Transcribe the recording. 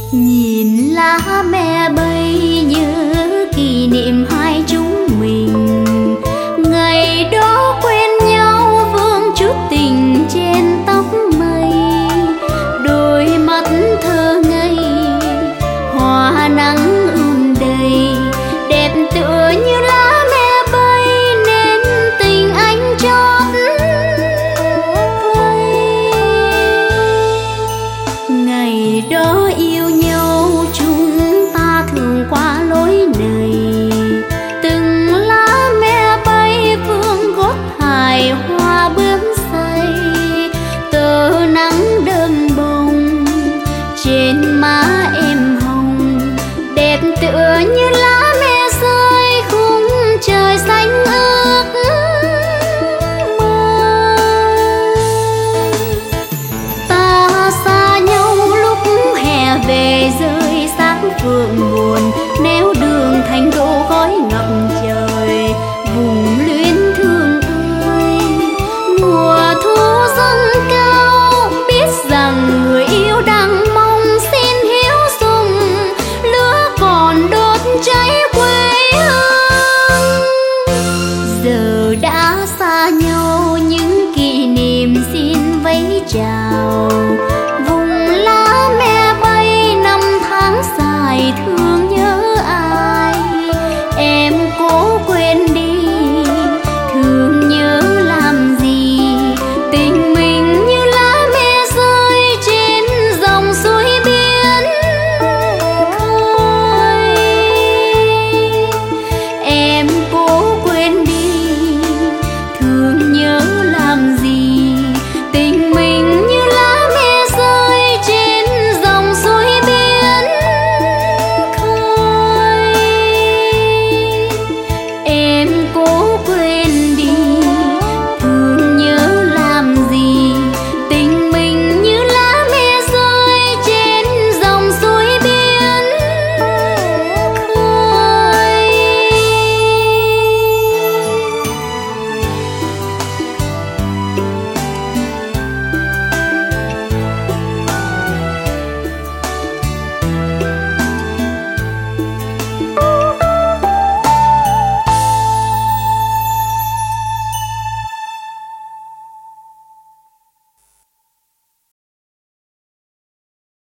Nhìn lá me bay như kỷ niệm hai chúng mình, ngày đó quen nhau vương chút tình trên tóc mây, đôi mắt thơ ngây hoa nắng ươm đầy, đẹp tựa như lá me bay nên tình anh chót vơi. Ngày đó yêu nhau chúng ta thường qua lối này, từng lá me bay vương gót hài hoa bướm say, tờ nắng đơm bông trên má em hồng, đẹp tựa như lá